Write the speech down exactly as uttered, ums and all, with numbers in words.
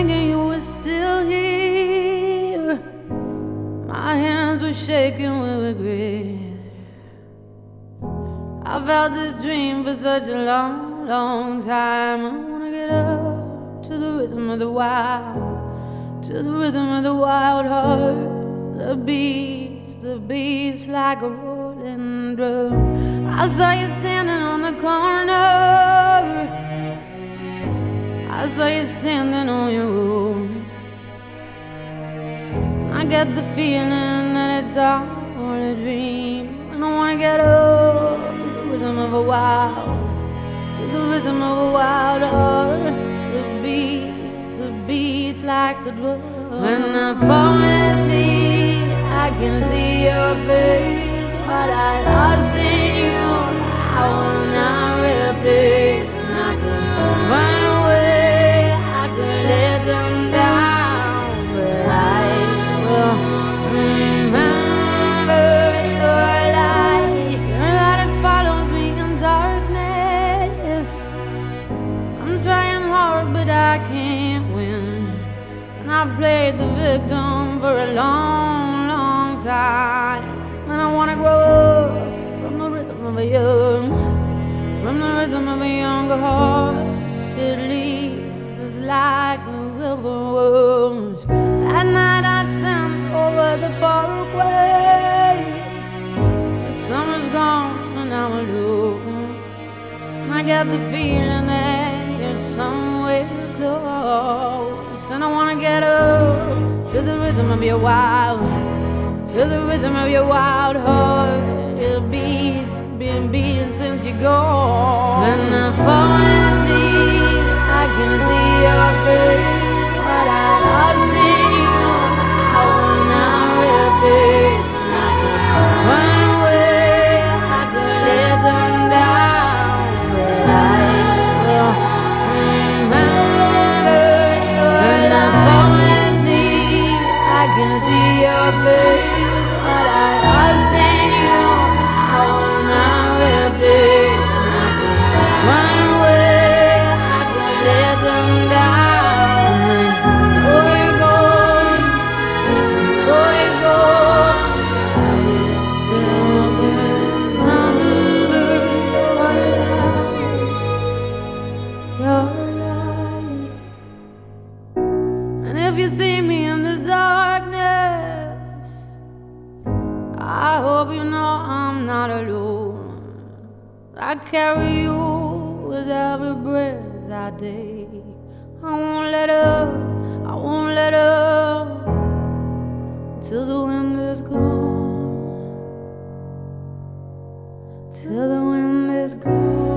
thinking you were still here. My hands were shaking with regret. I've had this dream for such a long, long time. I wanna get up to the rhythm of the wild, to the rhythm of the wild heart. The beats, the beats like a rolling drum. I saw you standing on the corner. I saw you standing on your own. I get the feeling that it's all a dream. And I wanna get up to the rhythm of a wild, to the rhythm of a wild heart. The beats, the beats like a drum. When I fall asleep, I can see your face. What I lost in you, I will not replace. And I could run away, I could let them down, but I will remember your light. Your light, it follows me in darkness. I'm trying hard, but I can't win. And I've played the victim for a long, long time. And I wanna grow up from the rhythm of a young, from the rhythm of a younger heart. It leads us like a river runs. At night I sent over the parkway. The summer's gone and I'm alone. And I get the feeling that you're somewhere close. And I wanna get up to the rhythm of your wild, to the rhythm of your wild heart. Your beats been beating since you're gone. When I fall asleep, I can see your face. What I lost in you, I will not replace. And I could run away, I could let them down, but I will remember your light. When I fall asleep, I can see your face. What I lost in you, I will not replace. And I could run away, I could let them down. Oh, you're gone, oh, you're gone. I still remember your light, your light. And if you see me in the darkness, I hope you know I'm not alone. I carry you with every breath I take. I won't let up, I won't let up till the wind is gone, till the wind is gone.